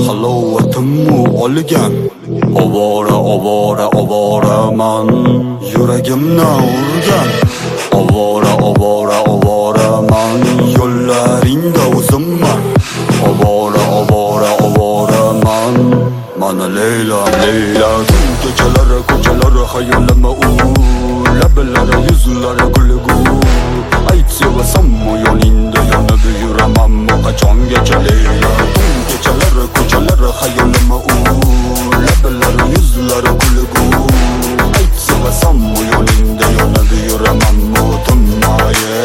halovatimni olgan. Ovora, ovora, ovoraman, yuragimni urgan. Ovora, ovora, ovoraman, yo'llaringda o'zimman. Ovora, ovora, ovoraman, mana Leyla, Leyla. Tun kechalari, ko'chalari xayolima u, lablari, yuzlari kulgu. Ayt sevasammi yoningda yonib yuramanmi qachongacha Leyla. Tun kechalari, ko'chalari xayolima u, lablari, yuzlari kulgu. Ayt sevasammi yoningda yonib yuramanmi tinmaye.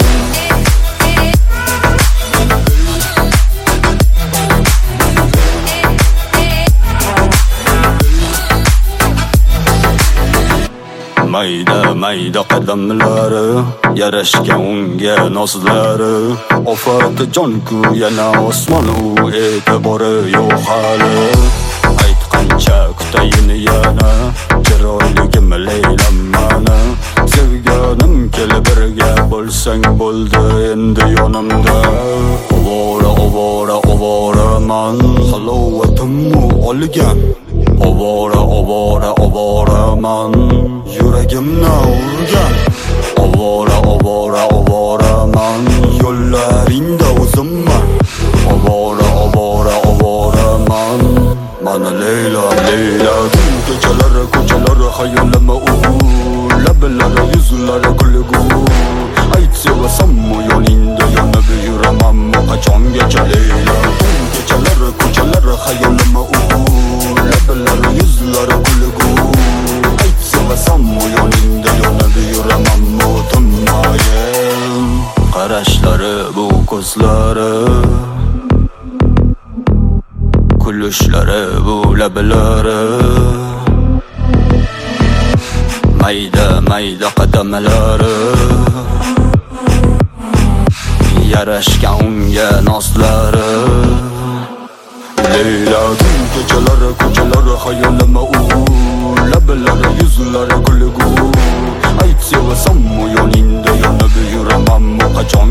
Mayda mayda qadamlari, yarashgan unga nozlari. Ofati jonku yana osmon u, e'tibori yo'q hali. Aytqancha kutayin yana, chiroyligim Leylam mana. Sevganim kelib birga bo'lsang bo'ldi endi yonimda. Ovora, ovora, ovoraman, halovatimni olgan. Ovora, ovora, ovoraman, yuragimni urgan. Ovora, ovora, ovoraman, yo'llaringda o'zimman. Ovora, ovora, ovoraman, mana Leyla, Leyla. Tun kechalari, ko'chalari xayolima u, lablari, yuzlari kulgu. Ayt sevasammi yoningda yonib yuramanmi qachongacha Leyla. Tun kechalari, ko'chalari xayolima u, lablari, yuzlari kulgu. Ayt sevasammi yoningda yonib yuramanmi tinmaye. Qarashlari bu ko'zlari, kulishlari bu lablari. Mayda mayda qadamlari, yarashgan unga nozlari. Leyla. Tun kechalari, ko'chalari xayolima u, lablari, yuzlari kulgu. Ayt sevasammi yoningda yonib yuramanmi qachon